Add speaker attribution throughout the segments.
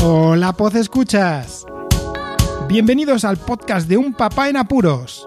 Speaker 1: Hola, Podescuchas. Bienvenidos al podcast de Un Papá en Apuros.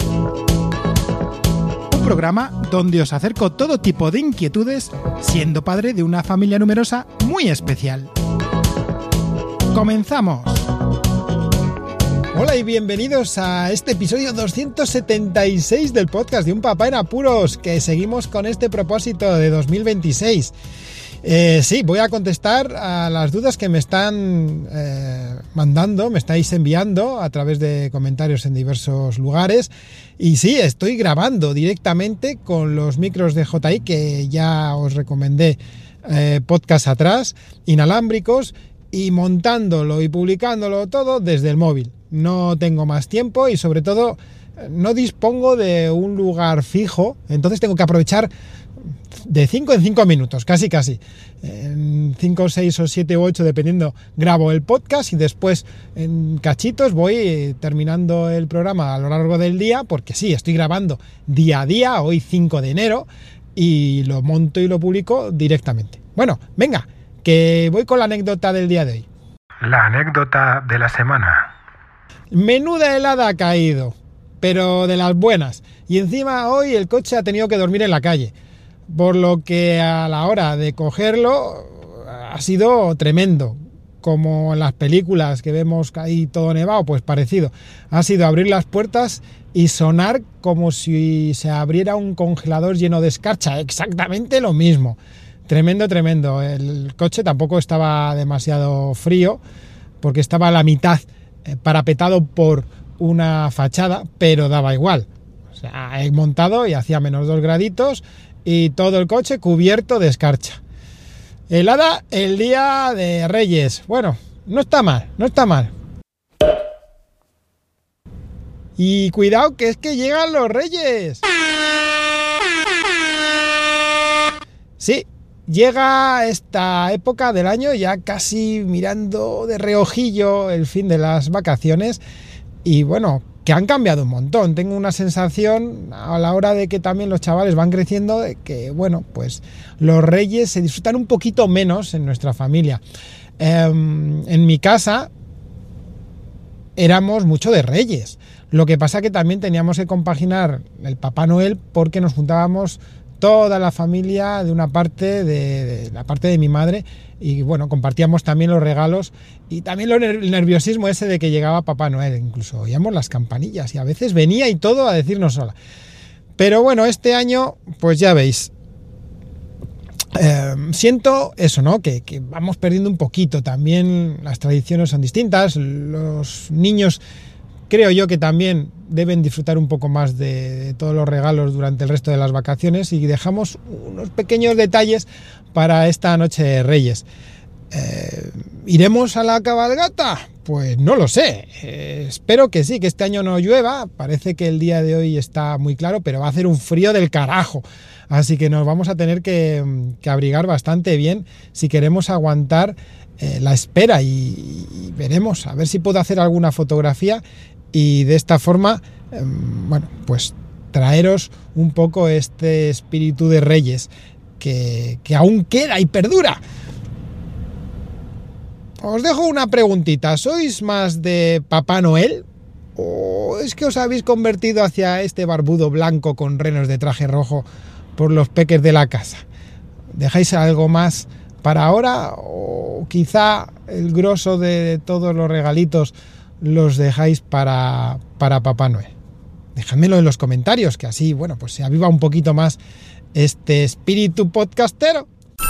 Speaker 1: Un programa donde os acerco todo tipo de inquietudes siendo padre de una familia numerosa muy especial. ¡Comenzamos! Hola y bienvenidos a este episodio 276 del podcast de Un Papá en Apuros, que seguimos con este propósito de 2026. Sí, voy a contestar a las dudas que me están mandando, me estáis enviando a través de comentarios en diversos lugares. Y sí, estoy grabando directamente con los micros de JI que ya os recomendé podcast atrás, inalámbricos, y montándolo y publicándolo todo desde el móvil. No tengo más tiempo y sobre todo no dispongo de un lugar fijo, entonces tengo que aprovechar de 5 en 5 minutos, casi. En 5, 6 o 7 u 8, dependiendo, grabo el podcast y después en cachitos voy terminando el programa a lo largo del día, porque sí, estoy grabando día a día, hoy 5 de enero, y lo monto y lo publico directamente. Bueno, venga, que voy con la anécdota del día de hoy.
Speaker 2: La anécdota de la semana.
Speaker 1: Menuda helada ha caído, pero de las buenas. Y encima hoy el coche ha tenido que dormir en la calle, por lo que a la hora de cogerlo ha sido tremendo. Como en las películas que vemos ahí todo nevado, pues parecido. Ha sido abrir las puertas y sonar como si se abriera un congelador lleno de escarcha. Exactamente lo mismo. Tremendo. El coche tampoco estaba demasiado frío, porque estaba a la mitad parapetado por una fachada, pero daba igual. O sea, he montado y hacía menos 2 graditos y todo el coche cubierto de escarcha. Helada el día de Reyes. Bueno, no está mal. Y cuidado, que es que llegan los Reyes. Sí, llega esta época del año, ya casi mirando de reojillo el fin de las vacaciones, y bueno, que han cambiado un montón. Tengo una sensación a la hora de que también los chavales van creciendo, de que bueno, pues los Reyes se disfrutan un poquito menos en nuestra familia. En mi casa éramos mucho de Reyes. Lo que pasa que también teníamos que compaginar el Papá Noel, porque nos juntábamos toda la familia de una parte de la parte de mi madre, y bueno, compartíamos también los regalos y también el nerviosismo ese de que llegaba Papá Noel. Incluso oíamos las campanillas y a veces venía y todo a decirnos hola. Pero bueno, este año pues ya veis, siento eso, ¿no? Que vamos perdiendo un poquito. También las tradiciones son distintas. Los niños creo yo que también deben disfrutar un poco más de todos los regalos durante el resto de las vacaciones, y dejamos unos pequeños detalles para esta noche de Reyes. ¿Iremos a la cabalgata? Pues no lo sé. Espero que sí, que este año no llueva. Parece que el día de hoy está muy claro, pero va a hacer un frío del carajo. Así que nos vamos a tener que abrigar bastante bien si queremos aguantar la espera, y veremos, a ver si puedo hacer alguna fotografía y de esta forma, bueno, pues traeros un poco este espíritu de Reyes que aún queda y perdura. Os dejo una preguntita: ¿sois más de Papá Noel o es que os habéis convertido hacia este barbudo blanco con renos de traje rojo por los peques de la casa? ¿Dejáis algo más para ahora o quizá el grosso de todos los regalitos los dejáis para Papá Noel? Dejádmelo en los comentarios, que así, bueno, pues se aviva un poquito más este espíritu podcastero.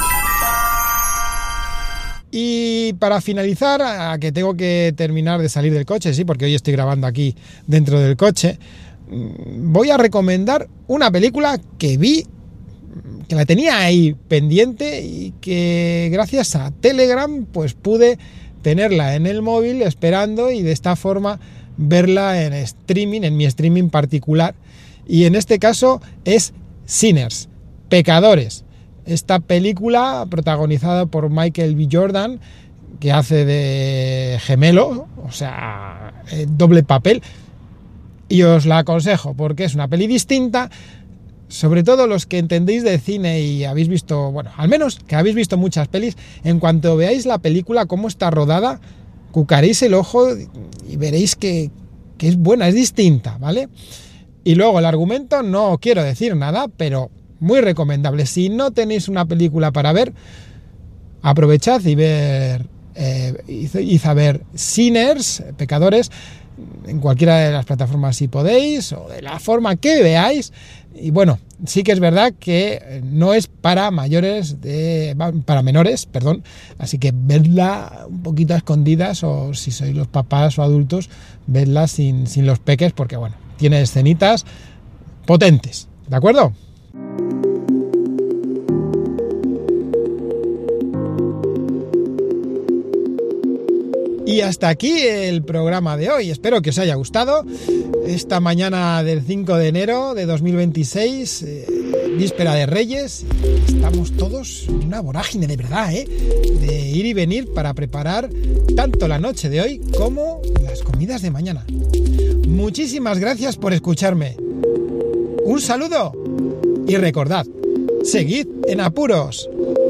Speaker 1: Y para finalizar, que tengo que terminar de salir del coche, sí, porque hoy estoy grabando aquí dentro del coche, voy a recomendar una película que vi, que la tenía ahí pendiente y que gracias a Telegram pues pude tenerla en el móvil esperando, y de esta forma verla en streaming, en mi streaming particular, y en este caso es Sinners, Pecadores. Esta película protagonizada por Michael B. Jordan, que hace de gemelo, o sea, doble papel, y os la aconsejo porque es una peli distinta. Sobre todo los que entendéis de cine y habéis visto, bueno, al menos que habéis visto muchas pelis, en cuanto veáis la película, cómo está rodada, acucaréis el ojo y veréis que es buena, es distinta, ¿vale? Y luego el argumento, no quiero decir nada, pero muy recomendable. Si no tenéis una película para ver, aprovechad y id a ver Sinners, Pecadores, en cualquiera de las plataformas si podéis, o de la forma que veáis. Y bueno, sí que es verdad que no es para menores, así que vedla un poquito a escondidas, o si sois los papás o adultos, vedla sin los peques, porque bueno, tiene escenitas potentes, ¿de acuerdo? Y hasta aquí el programa de hoy. Espero que os haya gustado. Esta mañana del 5 de enero de 2026, víspera de Reyes, estamos todos en una vorágine de verdad, de ir y venir para preparar tanto la noche de hoy como las comidas de mañana. Muchísimas gracias por escucharme. Un saludo y recordad, seguid en apuros.